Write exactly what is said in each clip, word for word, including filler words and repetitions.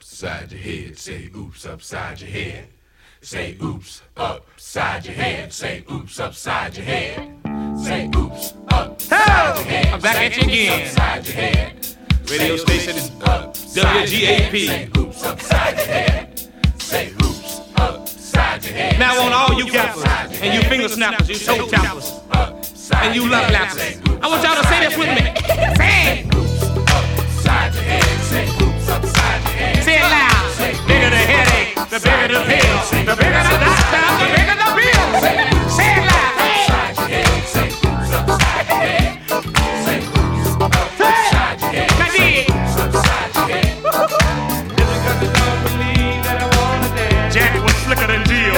upside your head. Say oops upside your head. Say oops upside your head. Say oops upside your head. Say oops upside your head. I'm back at you again. Upside your head. Radio station W G A P. Say oops upside your head. Say oops upside your head. Now on all you gappers and you finger snappers, you toe tappers, and you love lappers, I want y'all to say this with me. Say it. Upside your head. Say oops upside your head. Say it loud. Bigger the headache, the bigger the pill. The bigger the doctor, the bigger the bill. Say it loud. Upside your head. Say oops upside your head. Say oops upside your head. Now dig. Upside your head. Jack was slicker than Jill.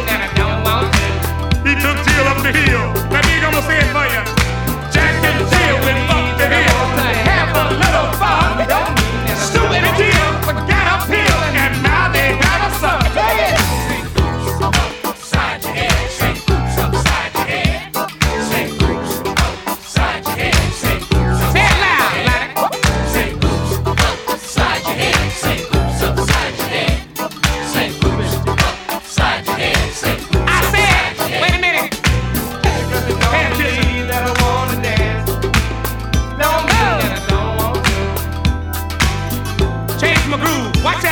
He took Jill up the hill. Now dig, I'm gonna say it for you. Jack and Jill went up the hill to have a little fun. Stupid and Jill forgot a pill, and now they got a son. Upside your head. Say oops upside your head. Say oops upside your head. Say oops Say it loud, like Say oops upside your head. Say oops upside your head. Say oops upside your head. Say oops. I said, wait a minute. Pay attention. Change my groove. Watch that.